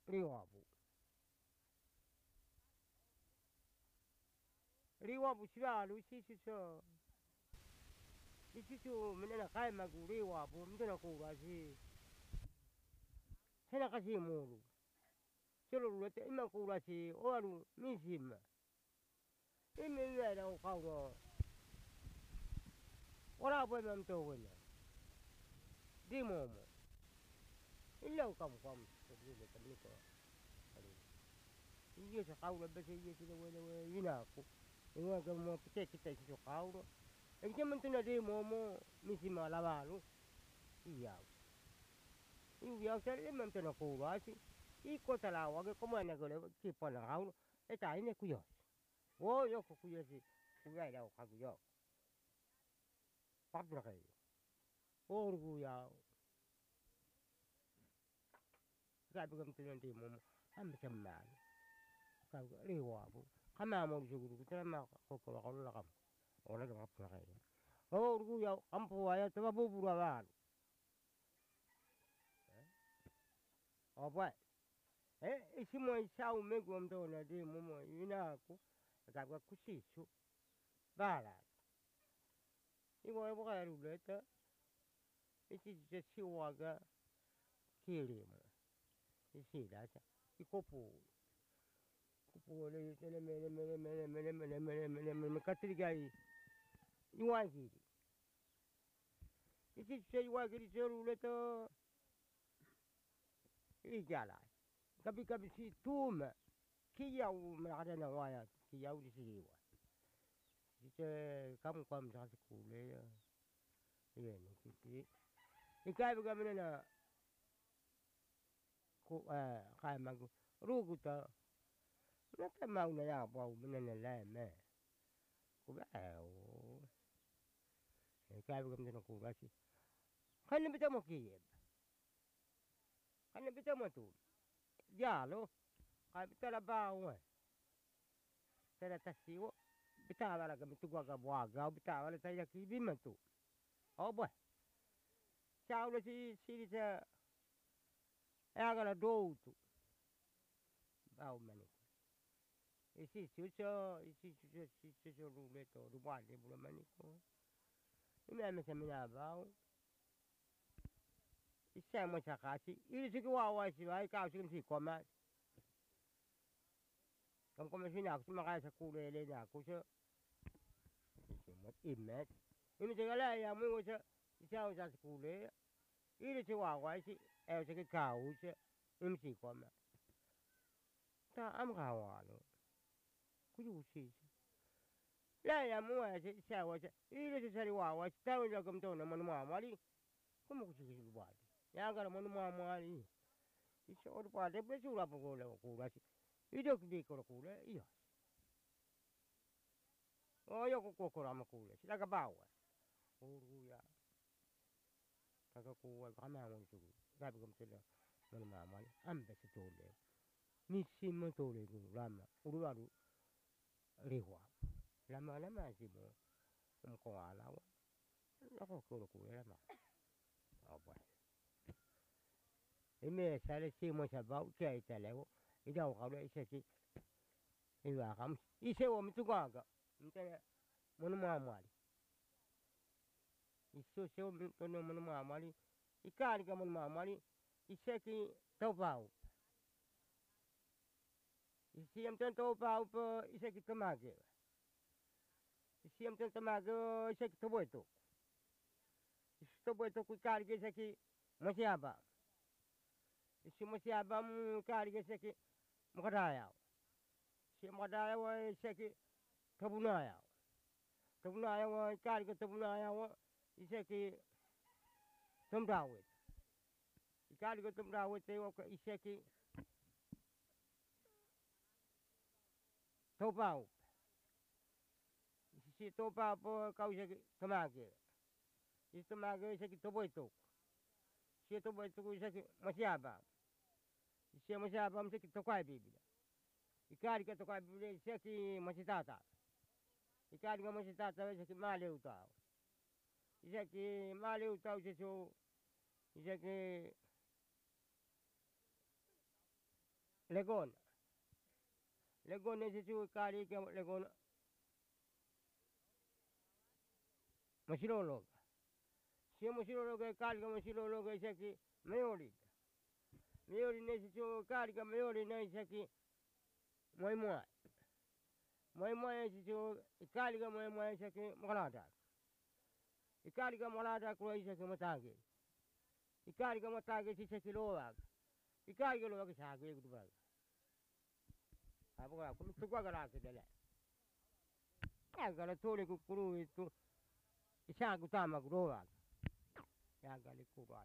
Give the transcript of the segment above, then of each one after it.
riuapu. Riuapu sivalu isiso. Isiso menena kaimaku riuapu mtena kurasi. Hena kasi mulu. Solo lete ima kurasi oalu misima. Ime iwera ukauro. Ora pwema mto wena. Di momo. Ilau kamu sebelum terluka. Iya sakaula basa iya sila wala inaku. Inga kamu pecah kita isi sakaula. Engke mentuna di momo misi malawalu. Iya. Iya sale mentuna kurasi. Iko talawa ke komana gole kipa na kaula. Eta ini kuyos. Oh yo kuyosi. Kuya ila kaguyo. Papra kayo. Orgulho. Sabi ko tinanti mo, ang masamman. Sabi ko, liwa po. Kama mo siguro, kaya makakukula ko lang kami. Wala na kapag kayo. Orgulho, ang puwaya, ito mabuburawan. Opo, isi mo isa umegwa mto na di mo mo, yun ako. Sabi ko, kusiso. Balat. Iwa po kaya ruleta. Isi siwaga kiri mo. Isi dasa. Ikopo. Kupo le mene katrigai. Iwagiri. Isi iwagiri ruleta. Igalai. Kabi si tuma. Kiyau malakada na waya. Kiyau di siwa. Isi kamu sa sekule ya. Iya nih kiki. Ikai bagaimana na ku kai magu rugu ta. Nata mau na ya bau menena leme. Ku bau. Ikai bagaimana ku kasi. Kan bita mo kiyeb. Kan bita mo tu. Jalo. Kai bita la bau. Tera tasiwo. Bita wala kami tugaga buaga. Bita wala tayo kibi man tu. Oh boy. Ciao si dice agala doutu. Bau mani. Isi ruleto ruwale bula maniko. Ina mesa mina bau. Isa mo sakasi. Ili siki wawa si vai kau siki si koma. Kam koma sini aku makaya sa kulele na aku sa. Imet. Ini segala ya mo sa isa sa kulele. Ili si wawa si sa kau sa. Ini si koma. Ta am kawalo. Kuyu si. La ya mo sa wa sa. Ili si sari wawa si tawo ja kam to na manu mamali. Como que se lugar? Ya gara manu mamali. Isa or pa de pe sura po ko la si. Ido ki ko kula iya. O yo ko rama kula. Sila ka bawa. Orgulho. Kaka kuwa kama mo su. Sabi ko sila manu mamali. Ambe se tole. Nisimo tole ko rama. Uruwaru rihwa. Lama si mo. Ko ala wa. Ako ko lama. Apa. Ini saya si mo sa bau cai telewo. Ida ko ala isa si. Iwa kam. Ise wo mitugaga. Mtene manu mamali. Iso se wo manu mamali. Ikari ka manu mamali. Ise ki topau. Isi am ten topau po ise ki tomage. Isi am ten tomage ise ki toboito. Isi toboito ku ikari ka ise ki masiaba. Isi masiaba mu ikari ka ise ki makadaya. Isi makadaya wa ise ki kabunaya. Kabunaya wa ikari ka kabunaya wa ise ki tomdawit. Ikari ka tomdawit wa ise ki topau. Isi topau po kau ise ki tomage. Isi tomage ise ki toboito. Isi toboito ise ki masiaba. Isi masiaba ise ki tokai bibida. Ikari ka tokai bibida ise ki masitata. Ikari ka masitata ise ki maleu tau. Ise ki maleu tau ise ki Legon. Legon nesse su cari che legon masilolog. Se masilolog e carica masilolog e saki meorit. Meori nesse su carica meori nei saki moi moi. Moi moi nesse su carica moi moi saki malada. I carica malada con i saki matangin. I carica matangin si saki loag. I carica loag sa gue gudu. Apa aku tu gua gara ke dele. Ya gara tole ku kuru itu isa ku tama ku roa. Ya gara ku roa.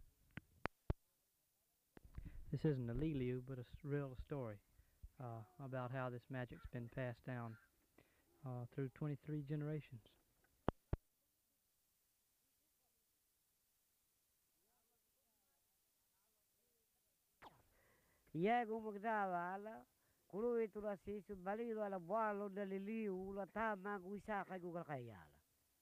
This isn't a Liliu, but a real story about how this magic's been passed down through 23 generations. Ia gumagdawa ala kuru itu la sisu balido ala balo da liliu la tama guisa kai gugal kayala.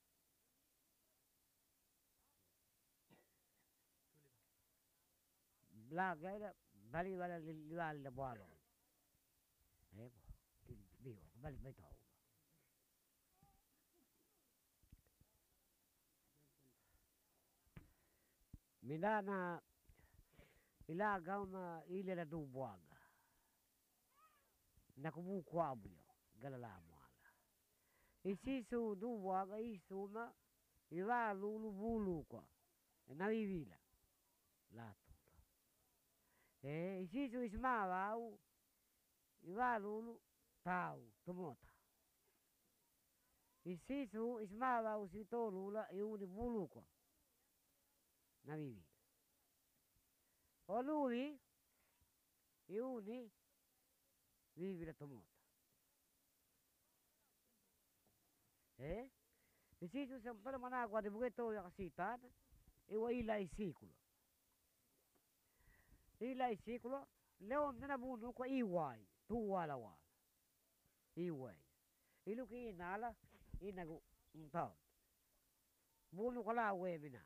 Blaga ida balido ala liliu ala balo. Ebo, biwa balik betul. Minana ilaga uma ile la dubuaga. Nakubu kwabu yo galala mwala. Isisu dubuaga isuma iwa lulu bulu kwa. Na vivila. Lato. Isisu ismawa au iwa lulu tau tomota. Isisu ismawa au sitolula iuni bulu kwa. Na vivila. O lui iuni vivila tomota. Isisu sempere managua de bugeto ya kasitana iwa ila isikulo. Ila isikulo leo mtena bunu kwa iwai tu wala wala. Iwai. Ilu ki inala inagu mtau. Bunu kwa la webina.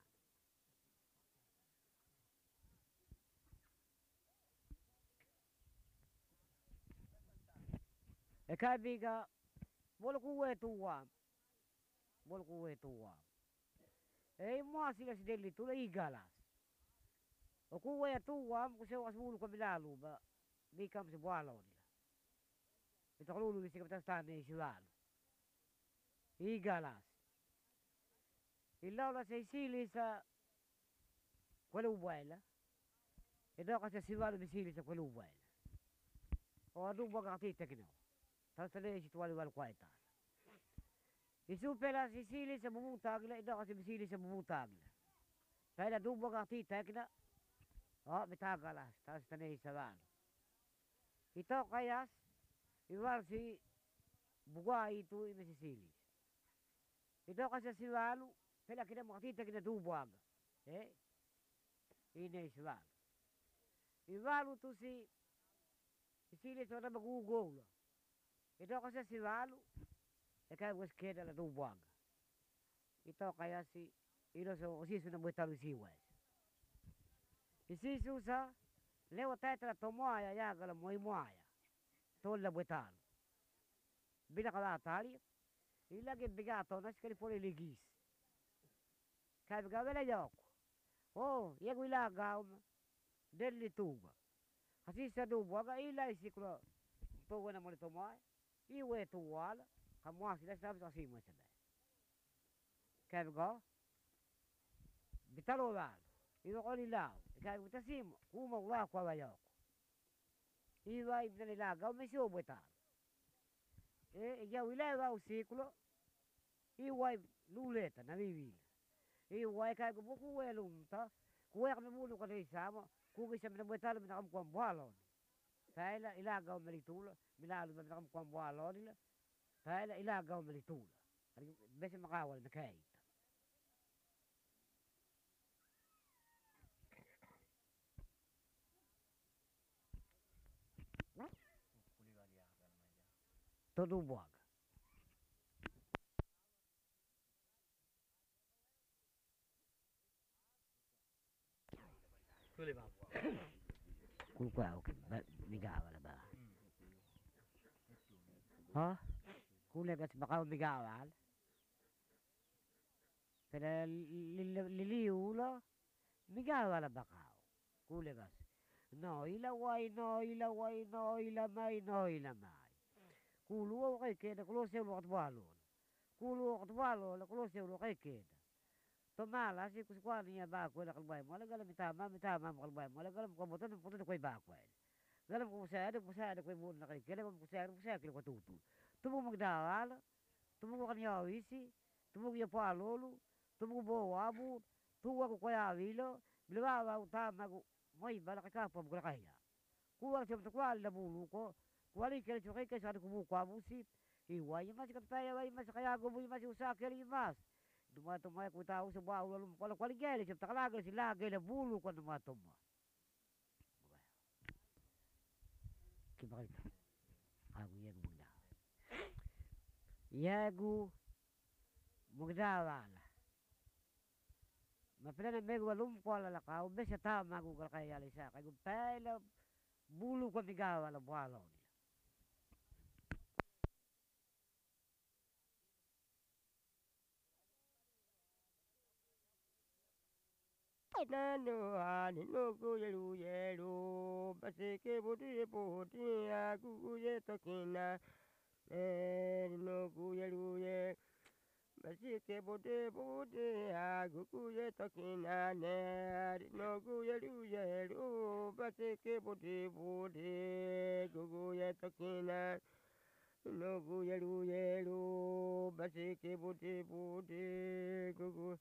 Eka biga bolu kuwe tuwa. Bolu kuwe tuwa. Mwasi la sideli tula igalas. O kuwe tuwa mkuseo asbulu kwa bilalu ba. Bika msi buala onila. Itakululu bisi kapitastane isilalu. Igalas. Ilaula se isili sa kwele ubuela. Idoka se sivalu bisili sa kwele ubuela. O adu baga katita kinao. Tastane isi tuwali wal kwaita. Isu pela sisili sa bubu tagla, idoka se bisili sa bubu tagla. Taila du baga katita kina. O bitagalas, tastane isi valu. Ito kayas, iwal si bugwa itu ime sisili. Idoka se sivalu, pela kina makatita kina du baga. Ine isi valu. Iwalu tu si sisili sa wana magugula. Ito kasi si Walu, kaya was keda la dubuaga. Ito kaya si ilo so usisu na mwetalu siwes. Isisu sa leo tata la tomoaya yaga la moimoaya. Tola mwetalu. Bila kala atali, ilagi bigato nas kali pole ligis. Kaya bigawela yoko. Oh, yego ilaga deli tuba. Kasi sa dubuaga ila isiklo to na mo tomoaya. Iwe tu wala, kamuasi la sabi sa simo sada. Kaya go, bitalo wala, iwa ko nilaw, kaya bitasimo, kuma wala kwa wayoko. Iwa ibna nilaga, may siyo bitalo. Iya wila iwa usiklo, iwa luleta na vivila. Iwa kaya buku welunta, kuya kami mulu ka isama, kuya sa minabitalo, minakamkuang buhalon. Kaya ilagaw malitulo, minalo na nakamkuang buhalo nila. Kaya ilagaw malitulo. Besi makawal na kahit. Todo buag. kulikuwa migawala ba. Ha? Kulegas baka migawal. Pero liliulo, migawala baka. Kulegas. No ilaway, no ilaway, no ilamay, no ilamay. Kulu kay keda, kulo siya ulo katwalo. Kulo katwalo, kulo siya ulo kay keda. Tomala si kuskwani niya bako na kalbay mo, lagalam mitama mo kalbay mo, lagalam ko botan, botan ko bako. Galam ko pusada ko mo na kay keda, ko pusada ko tutu. Tumo magdawal, tumo ko kanya wisi, tumo ko palolo, tumo ko bowabu, tuwa ko kaya wilo, bilawa utama ko moy bala ka pa mo kaya. Kuwa siya mtakwal na bulu ko, kuwali kaya siya kay sa ko buka busi. Iway mas kataya way mas kaya go mas usakir mas. Dumatumay ko tao sa bawo lalo ko ko gele siya takalaga sila gele bulu ko dumatuma. Kibakit. Ako yan muna. Yagu mugdawala. Mapila na mego walum ko la ka ube sa tama ko kaya lisa kay pela bulu ko migawala bwalo. Nano ani no yelu yelu basike bodi bodi agu ye tokina no yelu ye basike bodi bodi agu ye tokina no yelu yelu basike bodi bodi gugu ye tokina no yelu yelu basike bodi bodi gugu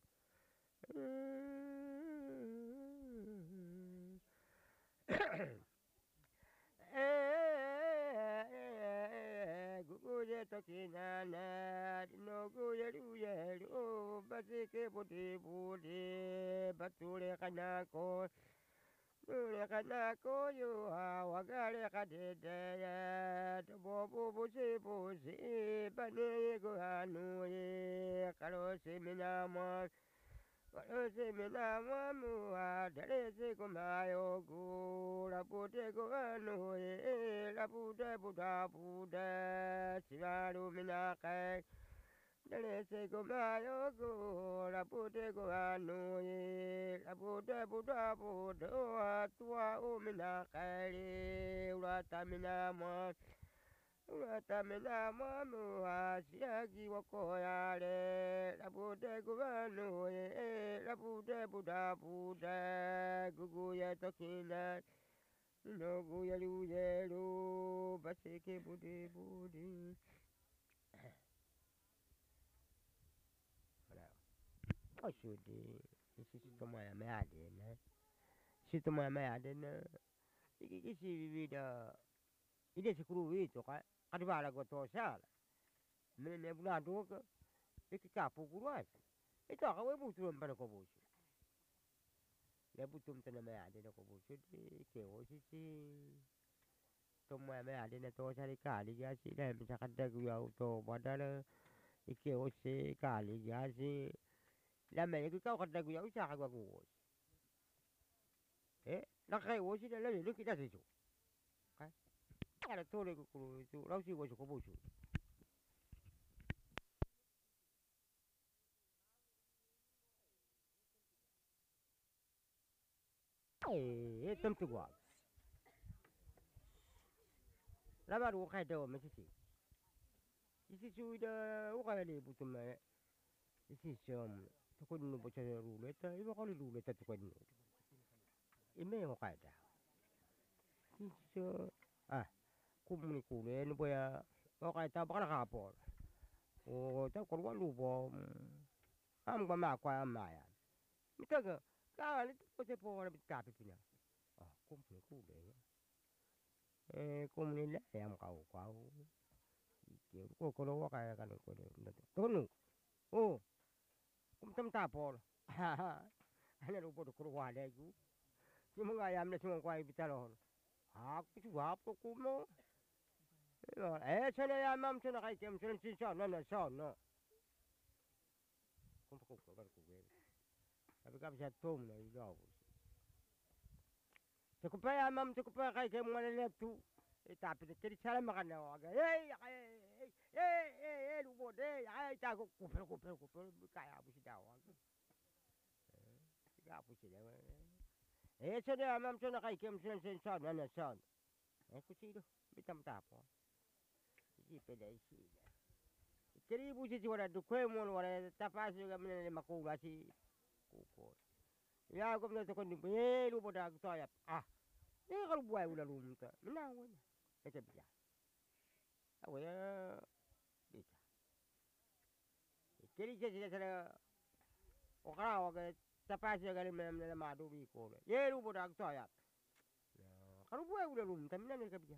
guguye tokina na no guye luye lu basike budi budi bature kanako nure kanako yo wagare kadede bobu busi busi bane go anu ye karo seminama Walose mina mamu adarese kumayo gu la pute go anu la pute buda buda sivaru mina kai darese kumayo gu la pute go anu la pute buda buda tua umina kai urata mina ma Tamina mamu asiagi wakoyare la bude gubanu la bude buda buda gugu ya tokina no guya lu yelu basike budi budi Oshudi sitomaya meadena sitomaya meadena iki vida ide sikuru itu ka kadibala go to sala mene bula doka iki kapu kuruas itu ka we butu mbana ko busu le butu mtana me ade ko busu di ke o si tomma me ade na to sari kali ya si le mi sakada gu ya to badala ike o si kali ya si la me ku ka kada gu ya sa ka gu la kai o si le le kita si Cara tole ku itu lau si wasu ko busu. Tentu gua. La baru kai do me sisi. Isi suida o kai le butu me. Isi som. Ko no bocha ruleta, iba ko ruleta to ko no. Ime o kai da. Isi kumuni kule ni boya o kai ta bakala kapol o ta ko wa lubo am ba ma kwa ma ya mitaga ka ni ko se po bit ka pipina kumuni kule kumuni le am ka o kwa o ko lo wa ka ka ko to nu o kum tam ta pol ana ro po ko wa le gu ni mo ga yam le mo kwa bitalo ku wa po ku mo Sana ya mam sana kai kem sana sin sa na sa na. Kung pa ko ba ko. Sabi ka sa tom na igaw. Tukupaya mam tukupaya kai ke mwana le tu. Tapi kiri sala makana waga. Lu bode. Ta ko kupel kaya abu sida waga. Abu sida. Sede mam sona kai ke sen son na son. Kusido bitam tapo. Ji peda isi. Kiri bu si wala du kwe mon wala tapas juga mene makula si kuko. Ya ko mene to ko ni lu boda to ya. Kalau buai udah lumta, menang aja. Kita bisa. Awak ya bisa. Jadi saya orang awak tapas juga ni mana madu biko. Ye lu bodak toya. Kalau buai udah lumta, menang kita bisa.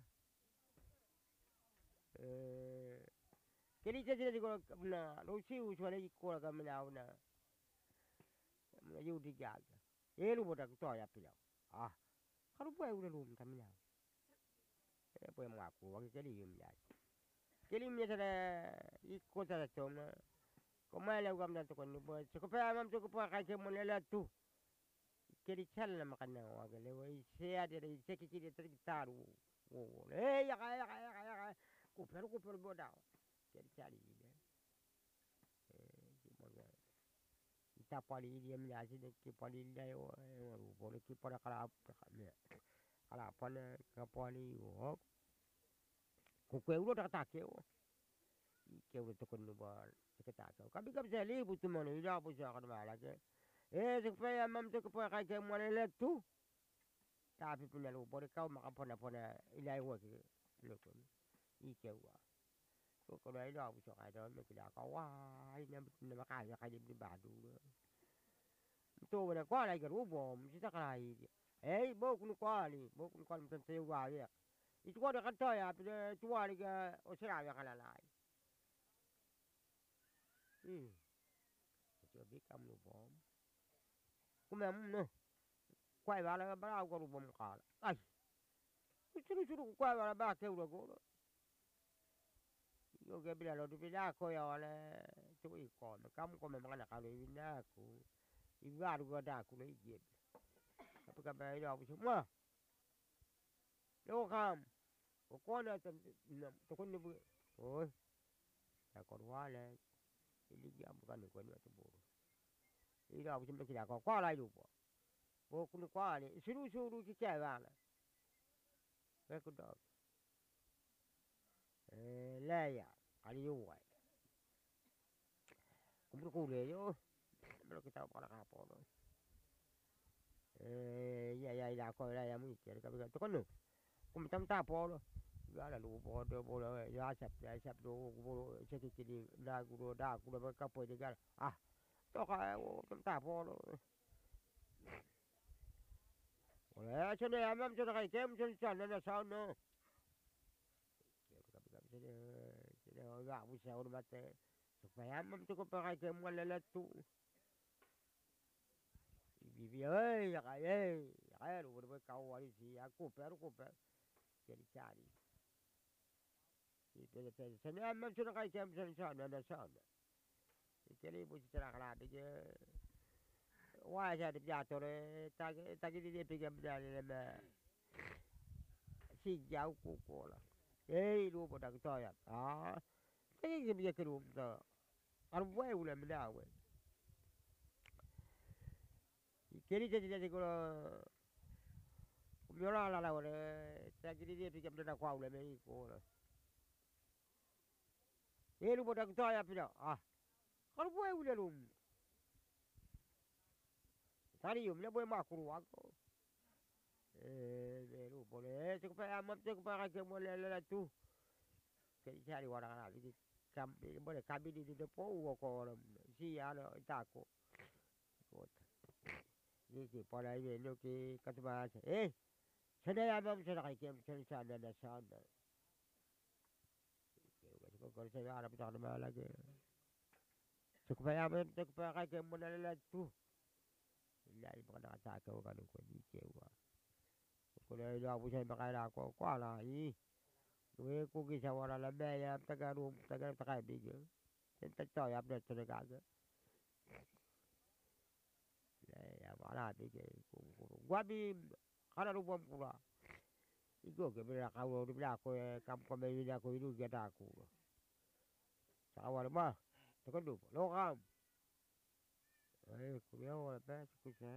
Jadi saya kalau mana lusi usual iko lah menang na. Mana judi jaga. Ye lu bodak toya pilau. Kalau buai udah lumta menang. Apa yang mengaku, waktu kelim ya. Kelim ya sada ikut sada cuma. Kemana gua menantu kan buat. Cukup mam cukup pakai kemudian tu. Kiri cel nama kan waktu lewat. Saya ada seki kiri tertaru. Ya kaya. Kupel bodoh. Kiri cari dia. Kita pali dia menjadi kita pali dia. Boleh kita pada kalau apa na kapali wo kuku ulo tak take wo ke ulo to kunu bar ke take kabi kabi seli butu mana ida bu sa kan mala ke supaya mam to ko kai ke mana le tu tapi punya lu boleh kau makan pona ilai wo ke lo ko ke wa ko dai ida bu sa kai do me kila ka wa ina makai ya kai di badu to wala ko lai ke rubo mesti tak lai bau kunu kuali macam sewa ya. Itu kau dah kata ya, bila tua ni ke osra ya kalau lain. Itu lebih kamu bom. Kumem no. Kuai bala bala aku bom kal. Suruh kuai bala bala ke udah kau. Yo ke bila lo tu bila aku ya wala tu ikon. Kamu kau memang nak kalau ini aku. Ibu aku ada aku lagi. Apa kata ini aku semua. Lo kam. Kau nak tukun ni bu. Oh. Ya kau wala. Ini dia bukan kau ni tu buru. Ini aku semua kita kau lagi lupa. Bukan kau ni. Suruh kita wala. Aku dah. Laya. Kali uai. Kumpul kuliah yo. Belum kita pada kapal. Ya kau lah yang mikir kau tu kan. Kau macam tak apa. Ya lah lupa dia boleh ya siap do sedikit ni dah guru berkah pun juga. Tak macam tak apa. Boleh sini amam sudah kai kem sini sana sana. Jadi agak bisa orang mati. Supaya amam cukup pakai kem wala tu. Bibi ya kaya lu berkau wali si aku per. Jadi cari. Itu jadi sana amam sudah kai kem sini sana. Jadi ibu cerita kalau dia wah saya jatuh tak dia pergi berjalan lama si jauh kuku lah. Lu pada kita ya. Saya dia ke rumah. Arwah ulah mendawe. Kiri jadi kalau mula lah orang tak dia pergi berjalan kau ulah mengikut lah. Lu pada kita ya pula. Arwah ulah rum. Tadi boleh makruh aku. Lu boleh cukup amat cukup pakai boleh tu. Cari orang lagi. Boleh kami di depan aku si ada takut. Ini pada ini lu ki kata bahasa. Saya amam sudah kai sana. Kalau saya ada bicara mana lagi. Cukup amat cukup pakai boleh tu. Lai bukan kata kau kan kau ni cewa. Kau dah aku saya pakai aku kuala ni. Kau kisah orang lebih ya tagarum takai big. Entah tahu ya apa tu dekat. Ya mana big. Gua bi kana rupan pula. Iko ke bila kau bila ko kam ko me bila ko ilu ke aku. Sawal mah tekan du lo kam. Ku dia wala pa ku sa.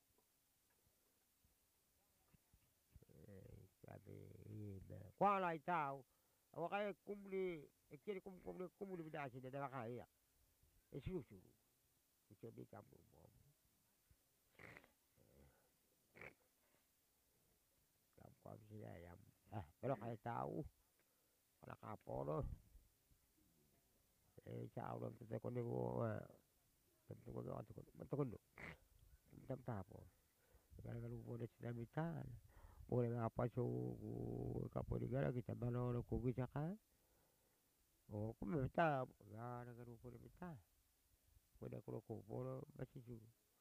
Sabi kwa lai tao. Awa kaya kumli kiri kumli bidasi na dala kaya. Susu. Ku bi kam mo. Kam kwa sila yam. Pero kaya tao. Wala kapolo. Sao đâu tôi có nhiều tôi có tôi có tâm tapo gara gara vuole sinamita vuole apa so capo di gara kita balolo ko bisa ka o come meta gara gara vuole meta vuole ko ko vuole basi su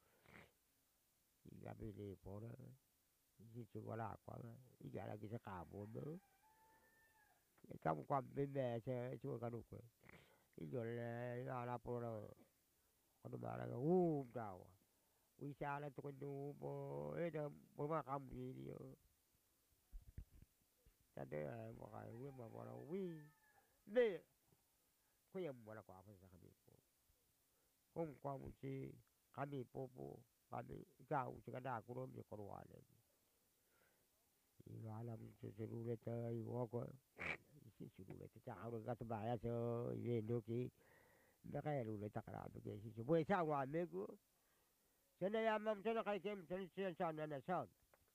i gabili vuole si su wala qua i gara kita ka vuole e kam qua bebe se su ka du ko i le la por quando mara bravo ui sala to quando po e da po ma cam video ta de mo ka ui ma bo ui de ko yam wala ko fa sa kami po kung kwa mo si kami po kami ikaw si kada ko ro mi ko wala i wala mo si rule ta i wo ko si rule ta ta ro ga ta ba ya so i no ki da ka rule ta kara do ke si bo sa wa me ko Sana ya mam sana kay kem sana na son.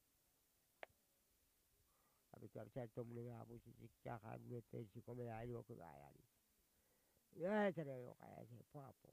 Abi ka sa tom le abu si ka ka bu te si ko me ai lo ko ai ali. Ya sana yo kaya se pa po.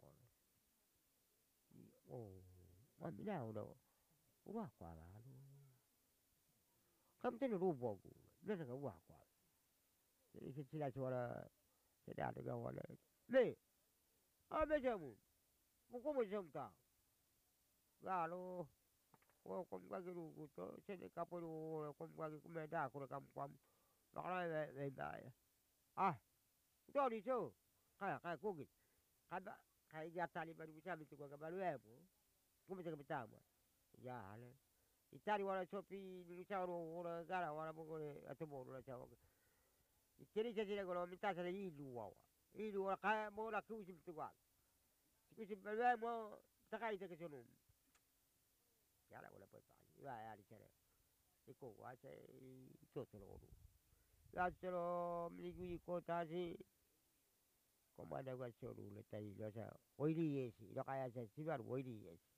Oh, ma mi na no. Wa kwa la lo. Kam te no bo ku. Ne sa wa kwa. Si la sola se da de ga wala. Le. A be jamu. Mo ko mo jam ta. Lalu kom kaki lu to sene kapo lu kom kaki kuma da ko kam kam la la le da ya to di so kaya ko git kada kaya ya tali baru bisa bitu ko baru ya bu kuma jaga betama ya ale itari wala sopi lu charo wala gara wala mo ko atomo lu charo ikiri jajira ko minta sale ilu wala kaya mo la ku sim tu wa kusim baru mo takai ta ke sunu ya la wala pa ya ya di sere iko wa se to lo ya sero mi ko ta si como ada gua soro le tai lo sa oili yesi lo kaya se si bar oili yesi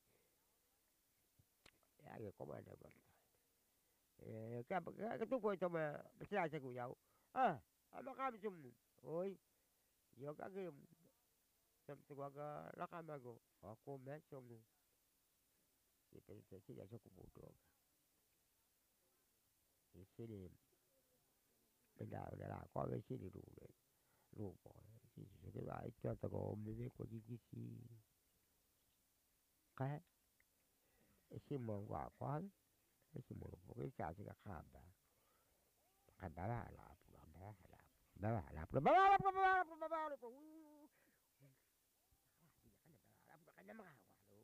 ya que como ada gua que tu ko to ma sa se ku yau ama kam sum oi yo ka que sam tu gua ga la ka ma go ko me sum si per se si ya so ku buto e si le da qua che si di lu po si se che vai to ko mi ve ko di si ka e si mo qua qua e si mo po che sa si ka khaba ka ba la ba la ba la ba ba la ba ba ba ba la kana ma wa lo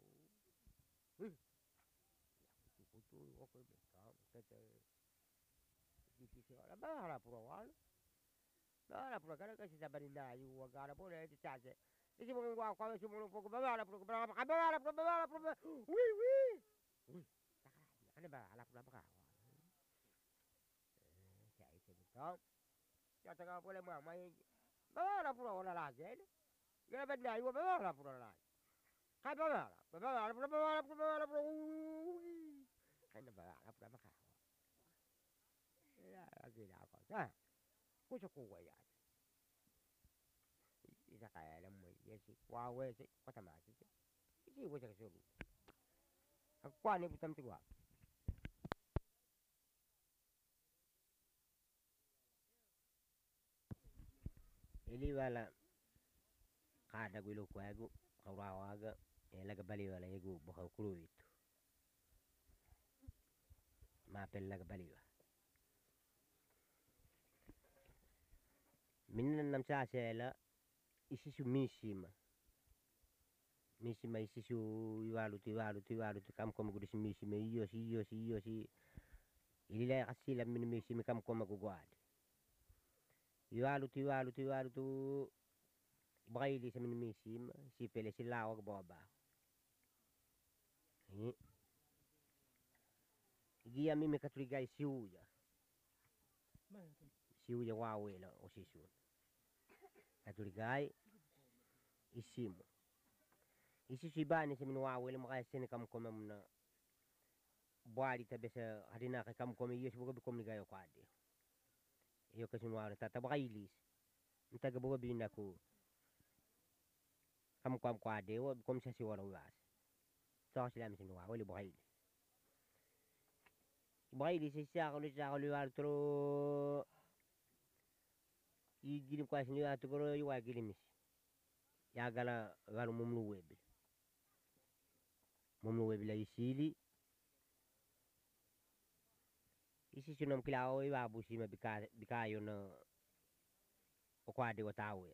ku tu o ko me ka te di si la ba la pro wa no, la pura cara che si sta barindando, io gara pure ti piace. E si muove qua, qua si muove un po', la pura, ui, ui, ui, ne ba la pura brava. Sai se to. Ya ta pure mamma, la pura ora la gente. Io per dai, io la pura la. Kai la pura, ui. Kai ne ba la pura brava. Ya, che la cosa. Cosa cuoi ya. Isa kaya alam mo yesi wawe si kwatamati si isi wo sa sulu akwa ni putam tiwa ili wala kada gulo kwagu kawrawaga laga bali wala yegu bokha kuluwit ma pel laga bali wa min nam sa sela isi su misima isi su iwalu ti kam kom gudis misima iyo si ililay kasi sila minimisi mikam ko maguguad. Iwalu tu Braille sa minimisim si pele si lawag baba. Gia mi me katrigay siuya. Siuya wawela o sisun. Katrigay isimo. Isi si bani sa minwawela makaya sinikam ko na buari tabi sa hadina kay kam ko mi yes bugo bikom ni gayo kwade. Iyo kasi nuwara tata Braille. Ntaga bugo bina ko kam kwam kwade o bikom sa si wala was. So sila mi sinwawela Braille. Braille si sa ko liwar tro igilim kwa sini atu ko yuwa gilimis. Ya gala galu mumnu webi. Mumnu webi la isili. Isi sunam kilao iwa busi ma bikayo na okwade watawe.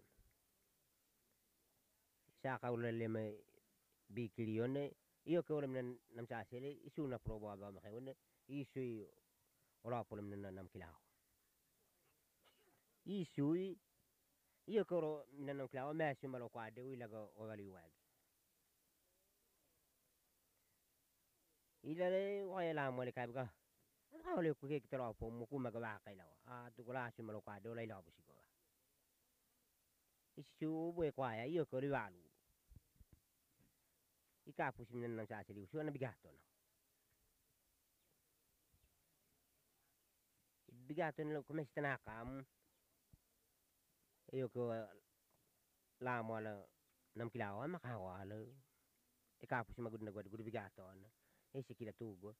Saka ulale ma bikilione iyo ke ulam nam sasele isu na proba ba ma kayone isu ora polam nam kilao. Isu iyo ke oro nam kilao mesu malo kwade ilaga ogali wag. Ilale wala mo le kabga. Ole ko ke tro po mo kuma ga ba kailawa. Tu kula su malo kwade ola ila busi ko. Isu bue kwaya iyo ke riwalu. Ikapu si nam sasele usu na bigato no. Bigato no come sta kam. Iyo ko la mo la nam kilao ma kawala. Ikapu si magud na gud bigato no. Isi kila tugo.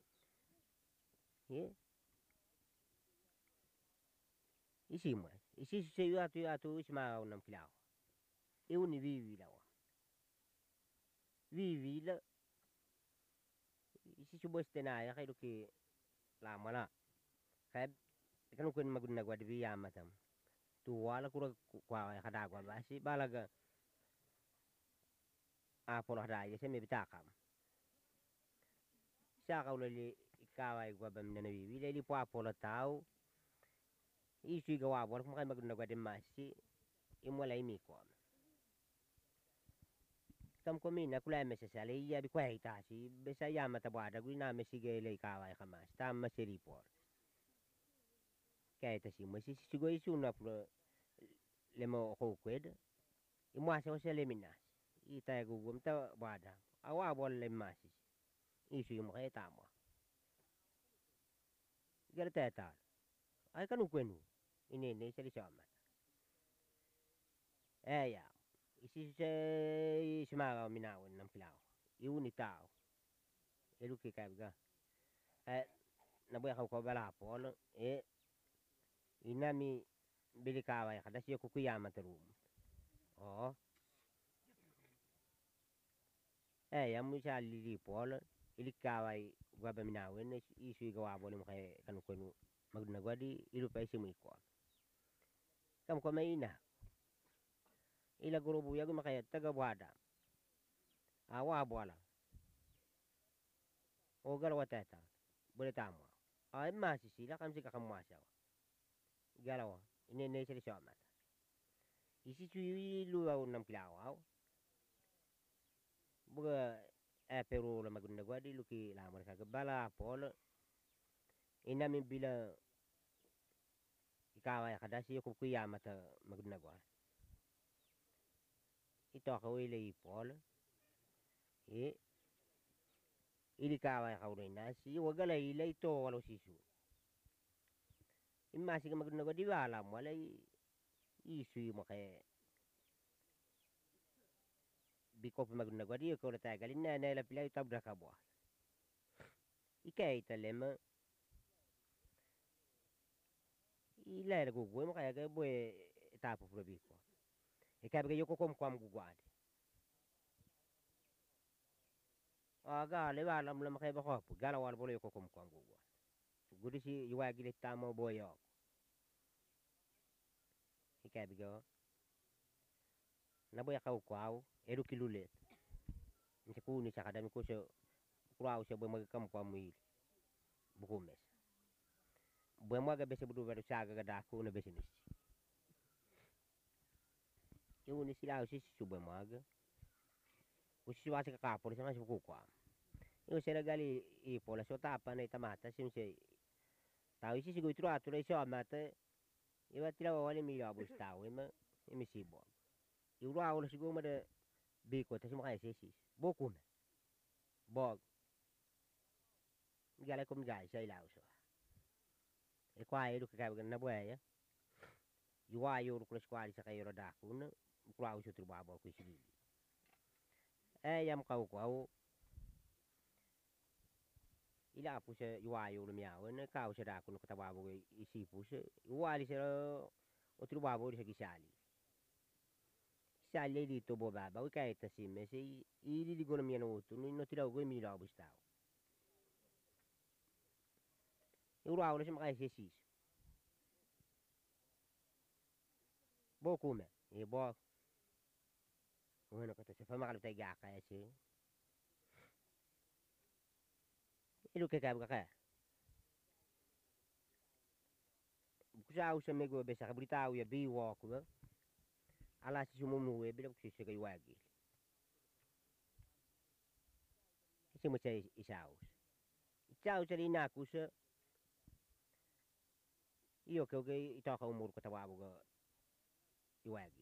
Isi mo. Isi se yu atu isma nam kilao. Eu ni vivi la wa. Vivi la. Isi subo stenaya kay duki lama la. Kay kan ko magud na gud bi yamatam. Tu wala kura kwa kadagwa basi balaga. Apolo hadaya se me bitakam. Saka ulali ikawai gwa bam na vivi la li po apolo tau. Isu ga wabor kuma kay magud na gud masi. Imwala imi ko. Tam ko mina kula mesa sale iya bi kwa itasi besa yama tabada gu na mesige le kawai kamas tam masiri por. Kaya itasi mo si sigo isu na pro lemo ko kwed. Imwasa o sele minas. Ita gugum ta bada. Awa bol le masi. Isu mo kay tamo. Gala tata. Ay kanu kwenu. Inene sali sama. Ya. Isi se ismaga minawon nam kilao. Iuni tao. Eluki kabga. Nabuya ko bala polo inami bili kawai kada siyo kukuyama terum. Oh. Ya musa lili polo ili kawai gwa minawon isu gawa bole mo kay kanu kwenu magna gwadi ilu pa isi mo iko. Kam ko may ina. Ila gurubu yagu makaya taga wada. Awa bola. O gala watata. Boleh tamu. Ay masih sila kam sika kamwasa. Galawa. Ini sila somat. Isi cuy luau nam kilawau. Buka pero la magunda gua di luki lamar ka bala pol. Ina min bila ikawa ya kada siyo kuya mata magunda gua. Ito ako ile pol. Ili kawa ya kaure nasi wagala ile ito walo sisu. Imasi ka magunda gua di wala mo wala isu mo kay biko magunda gua di ko ta galin na la pila tabra ka bo. Ikay talema ila la gugu mo kaya ga boy tapo pro biko. Ikay ga yoko kom kwam guguad. Aga le wala mo makay ba ko gala wala bolo yoko kom kwam guguad. Gudi si iwagi le tamo boyo. Ikay bigo. Naboy ka ukwaw eru kilulet. Nsi kuni sa kadami ko so kurao siya boy magkam kwam wil. Bukumes. Buemaga bese budu baru saga gada aku na bese nisi. Eu nisi lá usi buemaga. Usi wasi ka kapor sa nasi kukwa. Eu sera gali I pola so tapa na itamata sim se. Tau isi sigo itru atu na iso amata. Iwa tira wale mi abu stau ema si bo. Iwa awla sigo ma de biko ta sima kaya sesi. Boku me. Bog. Gala kom gai sai lau so. E kwa edu ka kabaga na buaya. Iwa yo kula skwali sa kayo daku na. Kula uso tru babo ku sigi. Yam kau. Ila pusa iwa yo miao na kau sa daku no katababo isi pusa. Iwa li sa o tru babo sa gisali. Sali dito bo baba. O kaya tasim. Ili di gona miano utu. No tira go mi lau bistao. Iwa awla sima kaya sesi. Boku me. Bo. Bueno, kata sa famakalu tayo gaka si. Ilu ke kaya. Kusa usa mego besa kabrita ya bi walk ba. Ala si sumumu we bila kusi kay wagi. Isi mo say isaus. Isaus ali na kusa. Iyo ke ito ka umur ko tawabo ga iwagi.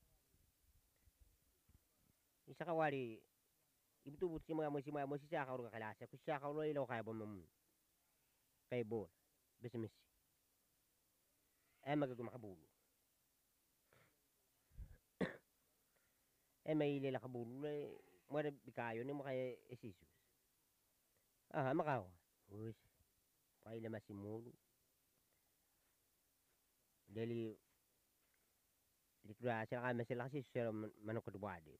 Isa ka wali ibutubut si mga mo si sa ka ro kalasa kusa ka ro ilo kaya bomum. Kay bol. Besa misi. Magagumakabulo. May ilila kabulo mo bikayo ni mo kay esisus. Makaw. Us. Paila masimulo. Dali likra sa kami sila kasi sila manok kadwadi.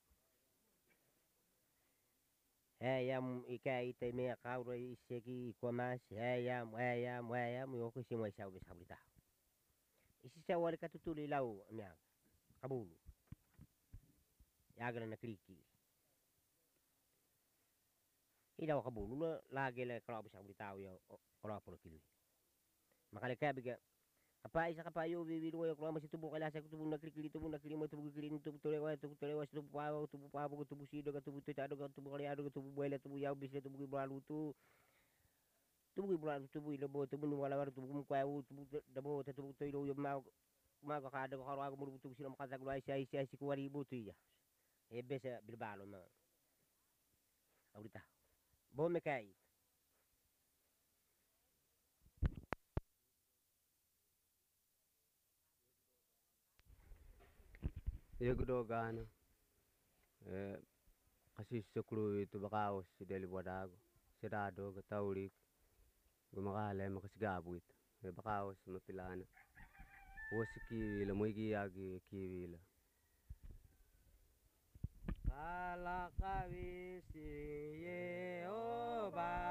Yam ikai te me kauro isegi komas yam yo ko si mo isa ubis kabrita. Isi sa wali katutuli lau niya kabulo. Yaga na kliki. Ilaw kabulo na lagi la kalau bisa kabrita yo ora por kilo. Makale kaya biga apa isa kapayo bibiru yo kalau masih tubuh kalasa tubuh na kliki tubuh mo tubuh kliki tubuh tolewa tubuh pabo tubuh sido tubuh tado tubuh kaliado tubuh buela tubuh yau bis tubuh bulalu tubuh ilabo tubuh wala war tubuh mukau tubuh dabo tubuh toilo yo mau ka ada ko haro mo tubuh sila makata gulay siya si kuwari buto ya. Besa bilbalo na. Ahorita. Bo me kay. Yagdogana kasi sukru itu bakaos si deli wadago sirado gataulik gumakala makasigabu itu bakaos mapilana wosi kiwila mo igiyagi kiwila kala kawisi Yehova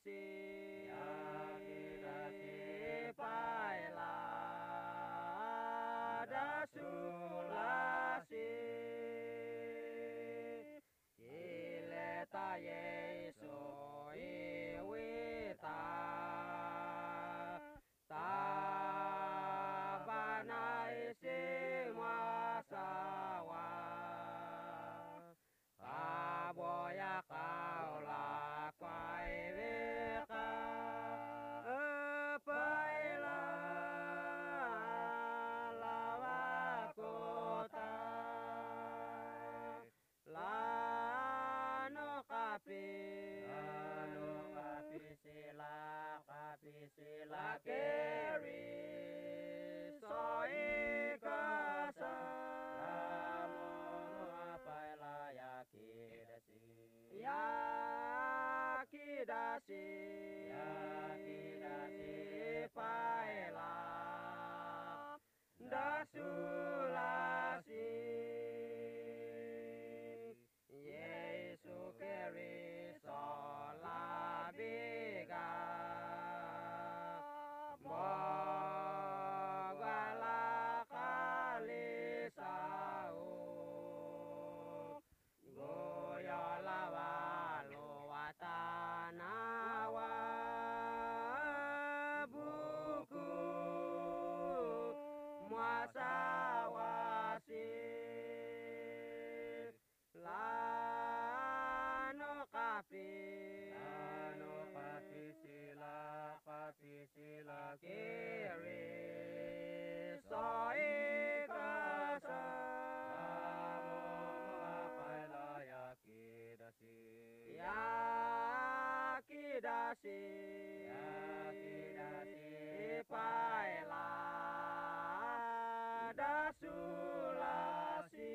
sulasi paela da sulasi ileta Yesu iwita tabana isi masawa aboya kaula kwai veka paela lava kota lano kapi sila keri soi kasa lamo paela yakidasi paela da sulasi Yesu keri sola biga mogala kali sau goyola walu watanawa buku muasawasi lano kapi sila kiri soi kasa paela yakidasi paela da sulasi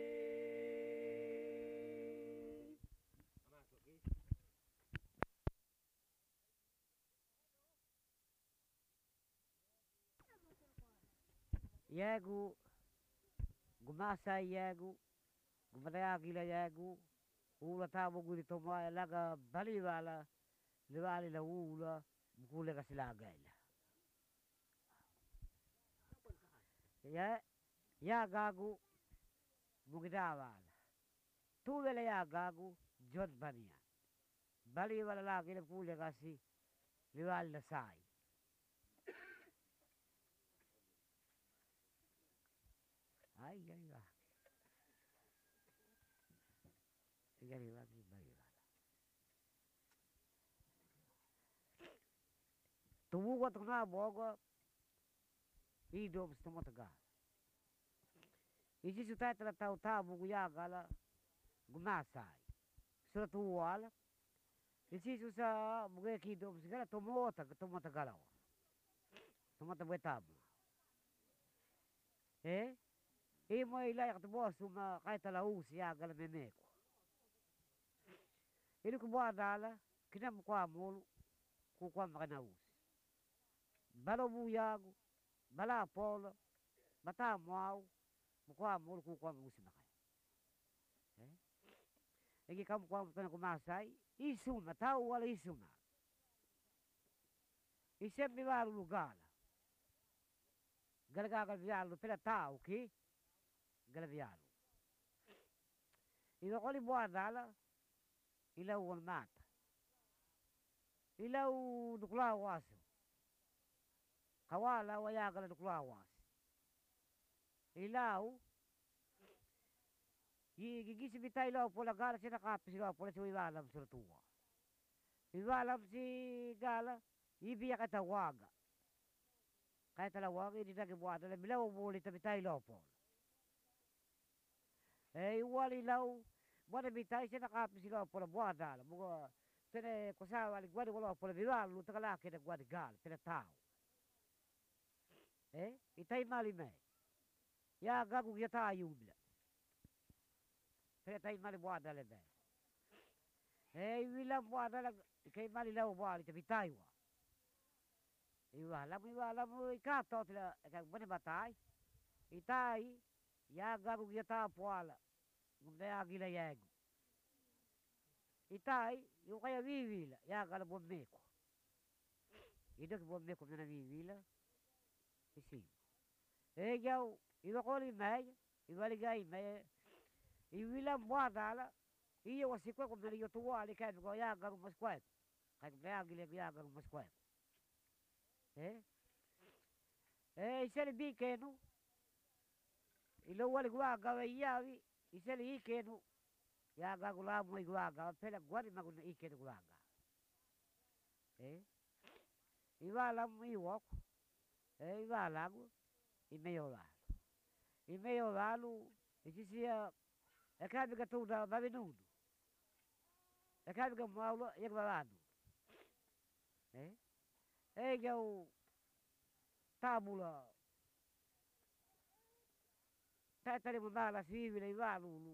Yegu gumasa yegu gumadaya gila yegu ula tabu guli toma laga bali wala liwali la ula mkule kasilagaila ya gagu mugida wala tuwele ya gagu jod bania bali wala lagi le kule kasi liwali la sai ay gari lagi bali wala tubu ko tuna bogo hidup semua tegal isi sutai telah tahu tabu ya gala gumasai sudah tuwal isi susah bukan hidup segala tomo tagalaw tomo tabu imo ilay katubos uma kahit talaus ya gala memeko ili kubuha dala kina mukwa mulu kukwa makanaus balo buyagu bala polo bata mau mukwa mulu kukwa musi makay igi kamu kwa mutana kumasai isuma tau wala isuma isembi walu lugala gala vialu pela tau ki gala vialu ilo koli buha dala ilau wal mata ilau dukula wasu kawala waya gala dukula wasu ilau gigisi bita ilau pola gala sina kapis ilau pola si iwalam suratua iwalam si gala ibiya kata waga kaya tala waga ini dagi buat dalam ilau boleh bita ilau pola iwal ilau buat bita sina kapis ilau pola buat dalam buat sene kosa wali guardi wala pola iwalu takala kena guardi gal pela tau itai mali me ya gagu kita ayubla tai mali buat dalam be wilam buat dalam kai mali lau buat itu bitaiwa iwalam ikato tila kag bane batai itai ya gagu kita puala ngumdaya gila yegu itai, yu kaya vivila, ya gala bomeko. Ida ki bomeko mena vivila, isi. Jau, iwa koli meja, iwa ligai meja, iwila mwadala, iya wasikwe kumena yotuwa alikai kwa ya garu maskwe. Kai kumena gile ya garu maskwe. Iseli bikenu, ilo wali gua gawe iyawi, iseli ikenu, ya gagu lamu iguaga, pela guari maguna ikenu guaga. Iwa lamu iwoko, iwa lagu, imeyo lalu. Imeyo lalu, isisia, ekabiga tuda babinudu. Ekabiga maulo, yagbalanu. Jau tabula, tari mundala sivile iwa lulu.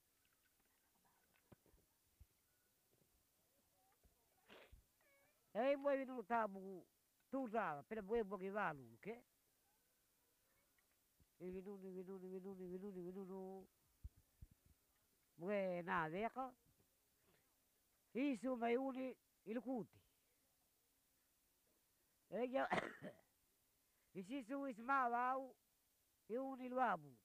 Mwe nulu tabu tuda, pela mwe bogi iwa lulu, ke? Vinunu. Mwe na veka. Isu mayuni ilukuti. Jau, isisu ismawau, iuni luabutu.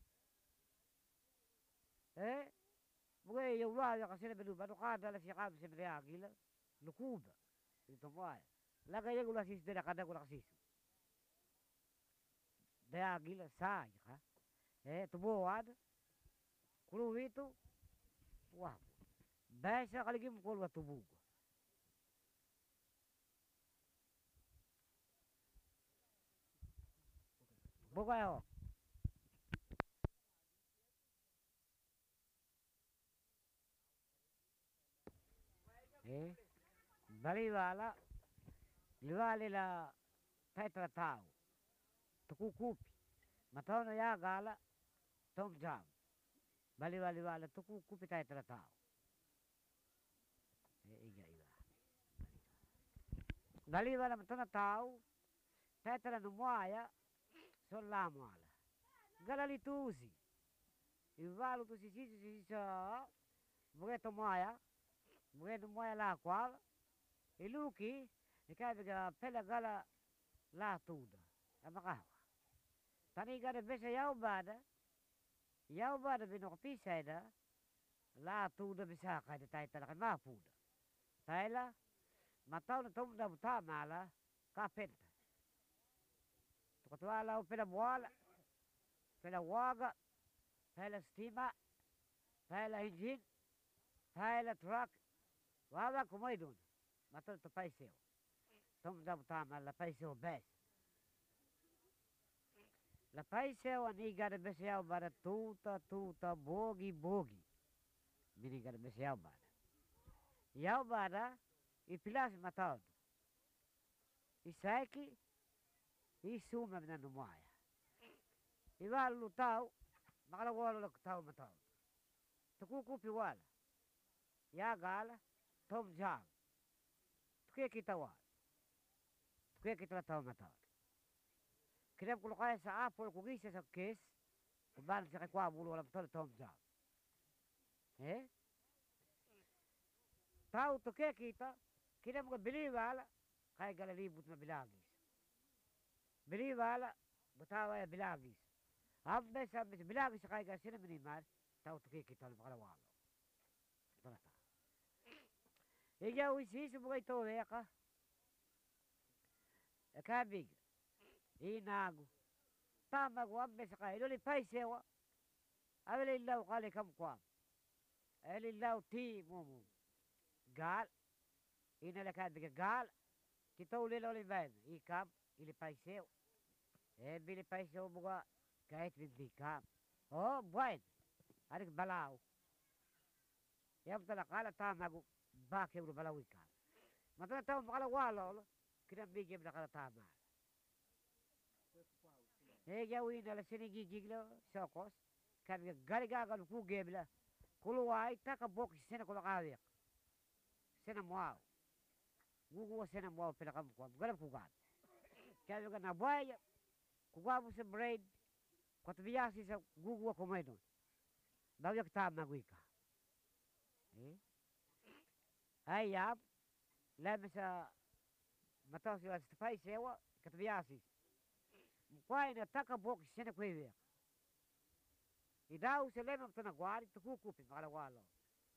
Mwe yu luabu kasile bedu, badu kada la siakabu semre agila, lukuba. Itu mwaya. Laga yegu la sisu dera kada kula sisu. Dea agila saa jika. Tubo ada. Kulu itu, wah. Besa kali kim kulu tubuga. Boga yo. Bali wala, liwali la taitra tau, tukukupi, matono ya gala, tom jam. Bali wala, tukukupi taitra tau. Bali wala matono tau, taitra numuaya, sola muala. Gala litusi, iwalu tu sisa, bugeto muaya, bugeto muaya la kwala, iluki, ikabiga pela gala la tuda, amakawa. Tani gada besa yau bada bino kapisa ida, la tuda bisa kada taitala kan mapuda. Taila, matau na tumda butamala, kapenta. Tukatuala o pela boala, pela waga, pela stima, pela engine, pela truck, waga kumaidun. Matau to paiseo. Tumda butamala paiseo bes. La paiseo ani gada besa yau bada tuta, bogi. Mini gada besa yau bada. Yau bada, ipilas matau. Isaiki, isuma bina numaya. Iwalu lutau, makala wala lutau matau. Tukukupi wala. Ya gala, tom jam. Tukia kita wala. Tukia kita latau matau. Kira kulo kaya sa apol kugisa sa kes, kuban sa kikwa bulu wala matau tom jam. Tau tukia kita, kira mga bili wala, kaya gala ribut na bilagis. Bili wala, butawa ya bilagis. Ambes bilagis sa kaya gala sila minimar, tau tukia kita wala makala wala. Talata. Ija uisi mga ito weka. Kabig. Inago. Tamago ambes sa kaya. Iloli paisewa. Awele ilaw kali kamkwam. Awele ilaw ti mumu. Gal. Inala kabig gal. Kita uli loli ben. Ikam. Ili paisewa. Bili paisewa mga kahit bibikam. Oh, buwan. Adik balaw. Yang talakala tamago. Bakit yung balaw ikam. Matala tao makala wala. Kinambigyan na kala tama. Gawin na sinigigiglo, sokos, kami galigagal ku gebla, kuluway, takabok, sina kulakawik, sina muaw, guguwa sina muaw pinakamukwam, galap kugan. Kaya ka nabuhay, kugawa mo sa brain, katubiyasi sa guguwa kumain doon. Bagyak tama gui ka. Ai ab, lema sa matosi la stafai sewa, katabiasi. Mkwai na taka boki sena kwewe. Idau se lema mtana guari, tukukupi makala walo.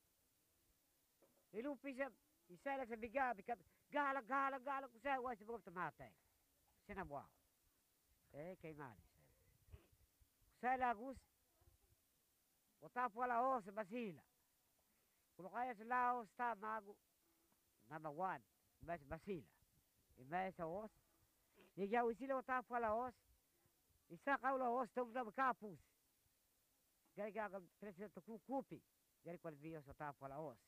Ilu pisa, isala sa biga, gala, gala, gala, kusai wasi bukam tamate. Sena buao. Kay mali. Kusai lagus, watapu ala o sa basila. Kulo kaya sa lao sta magu, number 1, mas basila. Imay sa os, igaw isila watapu ala os, isa kaula os, tumdam kapus. Gari gagam presida tukukupi, gari kwa biyo sa watapu ala os.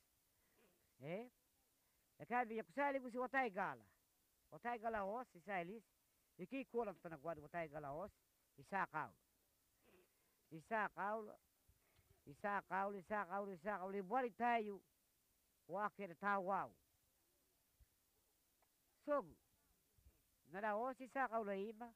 Kaya kusali gusi watay gala os, isa ilis, iki kulam tanagwad watay gala os, isa kaula. Isa kaula, isa kaula, isa kaula, isa kaula, ibuari tayo, wakir tawau. Sogu, nada os isa kaula ima,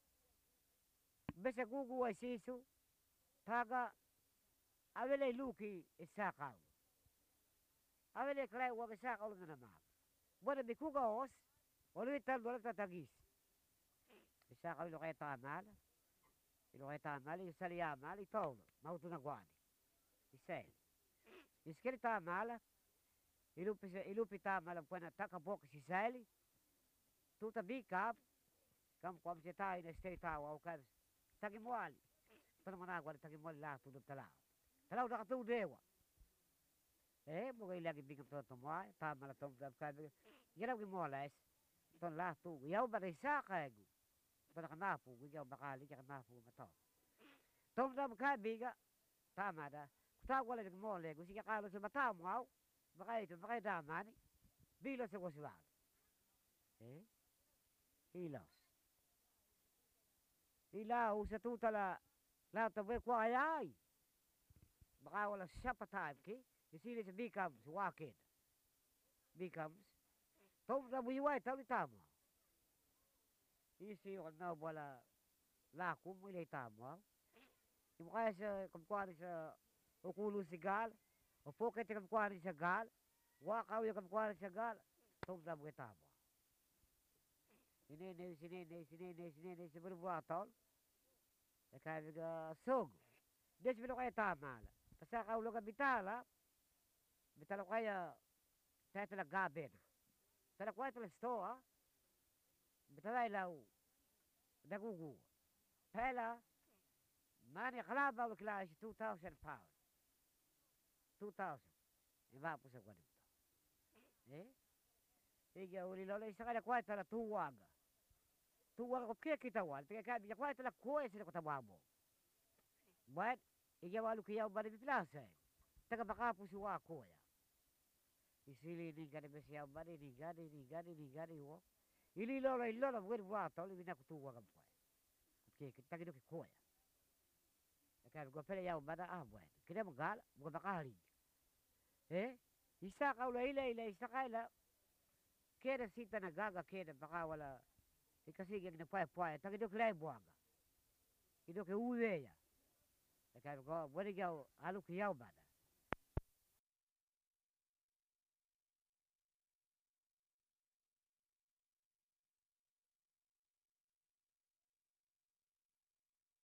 besa gugu wa sisu, taga, awele luki isa kaula. Awele klay wa isa kaula na naman. Buwana bikuga os, waluitan wala tatagis. Isa kaula ilo kaya tamala, ilo kaya tamala, ilo sali amala, ito, mauto na guani. Isel. Iskeli tamala, ilupi tamala, buwana taka boka si sali, tuta bikap, kam kwam si tayo na stay tawa, o kam, tagimuali. Tanong managwali, tagimuali lang, tudog talaw. Talaw na katudewa. Mugay lagi bigam to tumoy, tama la tom dab kabe. Giraw gi molas, ton la tu, yaw ba isa kagu. Ton kanapu, yaw bakali ka kanapu mato. Tom dab kabe ga tama da. Kuta wala gi mole, gusi ka kalo sa mata mo aw. Bakay damani. Bilo sa goswal. Hilos. Ilaw sa tutala la tabe ko ayay. Baka wala siya patay ki. Isili sa becomes wakid. Becomes. Tom na buiway tawi tamo. Isi yung na wala lakum ilay tamo. Yung kaya sa kamkwari sa ukulo si gal. O poket yung kamkwari sa gal. Wakaw yung kamkwari sa gal. Tom na buhay tamo. Sinene, sa berbuatol. Kaya mga sog. Des bilo kaya tama la. Tasa kaulo ka bitala. Bitala kaya tayo tala gaben. Tala kaya tala stoa. Bitala ilaw dagugu. Tala mani kalabaw kila si 2,000 pounds. 2,000. Iba po sa kwanito. Iga uli lola isa kaya kaya tala tuwaga. Tuwaga ko kaya kitawan. Tiga kaya kaya tala kuya sila ko tababo. But iga walu kaya bali biplasa. Taga baka po si wakoya. Isili ni gani besiya bani ni gani wo. Ili lola wed wato li bina kutuwa kampo. Ke tagi do koya. Kaya go pele ya bada bueno. Kida magal go bakari. Isa kaula ila isa kaila. Keda sita na gaga keda baka wala ikasige na pai tagi do klay buaga. Ido ke uweya. Kaya go wadi gao alu kiyao bada.